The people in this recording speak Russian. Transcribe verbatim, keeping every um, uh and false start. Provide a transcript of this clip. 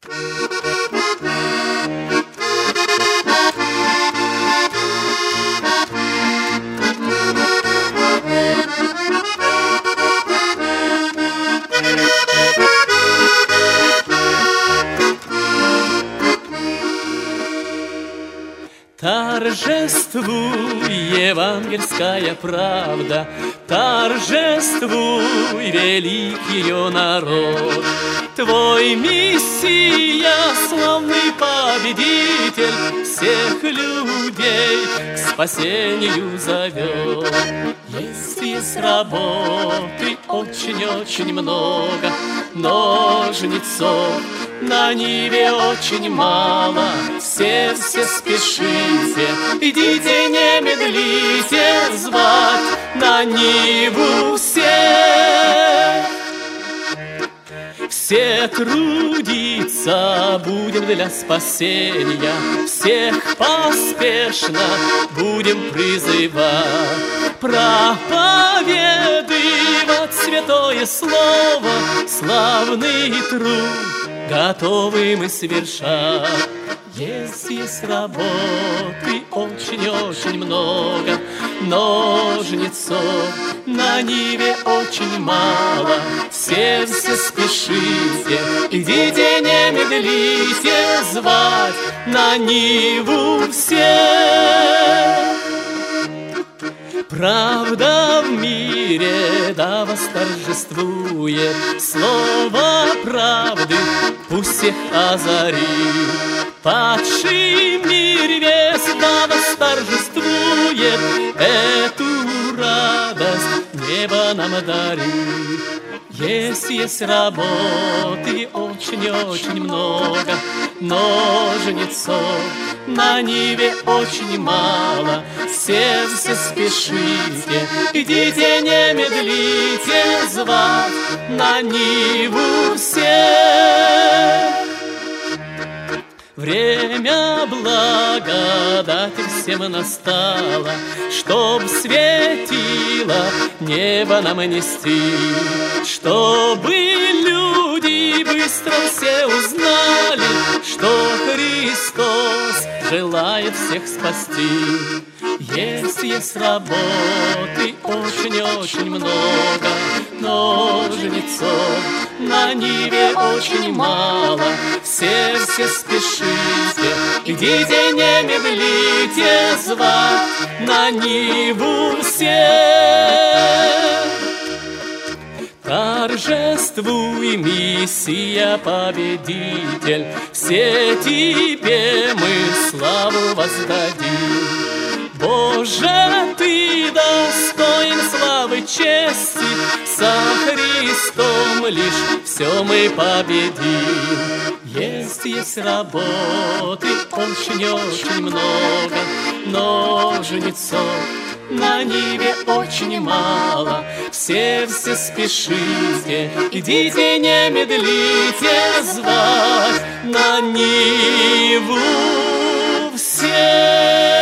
Торжествуй, евангельская правда, торжествуй, велик ее народ. Твой Мессия, славный победитель, всех людей к спасению зовет. Есть из работы очень-очень много, ножницов на ниве очень мало. Все, все спешите, идите, не медлите, звать на ниву всех. Все трудиться будем для спасения, всех поспешно будем призывать. Проповедовать святое слово, славный труд готовы мы совершать. Есть, есть работы очень-очень много, ножницов на ниве очень мало. Все, все спешите, идите, не медлите, звать на ниву всех. Правда в мире да восторжествует, слово правды пусть всех озарит. Падший мир весь да восторжествует, эту радость небо нам дарит. Есть, есть работы очень-очень много, ножницов на ниве очень мало. Все, все спешите, идите, не медлите, звать на ниву всех. Время благодати всем настало, чтоб светило небо нам нести, чтобы люди быстро все узнали, что Христос желает всех спасти. Есть, есть работы очень-очень много, ножницов на ниве очень мало. Все, все спешите, идите, не медлите, звать на ниву всех. Торжествуй, Мессия, победитель, все тебе мы славу воздадим. Боже, ты достоин славы, чести, со Христом лишь все мы победим. Есть, есть работы очень-очень много, ножницов на ниве очень мало. Все, все спешите, идите, не медлите, звать на ниву всех.